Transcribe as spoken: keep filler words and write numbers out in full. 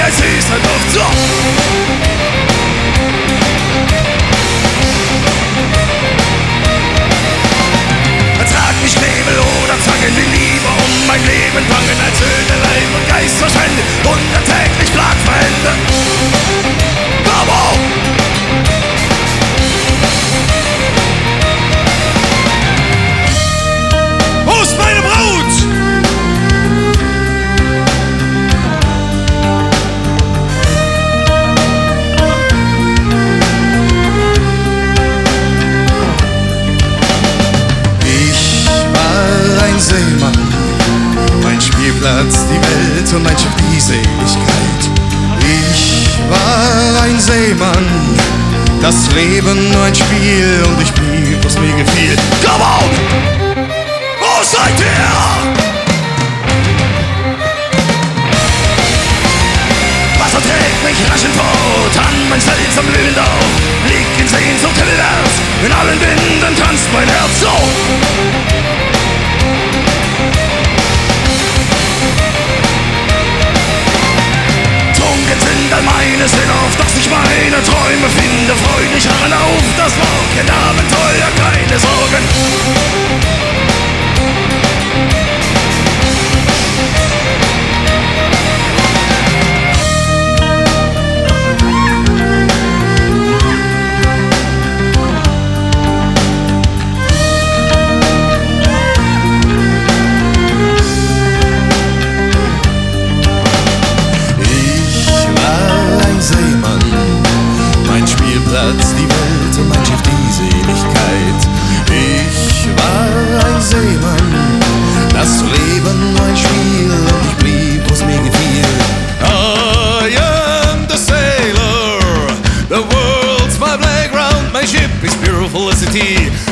es ist halt oft so. Ertrag nicht Nebel oder Zangen, die lieber um mein Leben bangen, als Söhne, Leib und Geist verschwendet und täglich Plag verhände. Come on! Wo ist meine Braut? Ich war ein Seemann, mein Spielplatz die Welt und mein Schiff die Seligkeit. Ich war ein Seemann, das Leben nur ein Spiel und ich blieb, was mir gefiel. Come on! Wo seid ihr? Wasser trägt mich rasch in Tod an mein seltsam Leben auf. Lieg in Sehnsucht himmelwärts, in allen Winden tanzt mein Herz so. Trunken sind all meine Sinne, auf dass ich meine Träume finde. Freudig harren auf das Morgen, Abenteuer, keine Sorgen. Die Welt und mein Schiff die Seligkeit. Ich war ein Seemann, das Leben ein Spiel und ich blieb, was mir gefiel. I am the sailor, the world's my playground, my ship is pure felicity.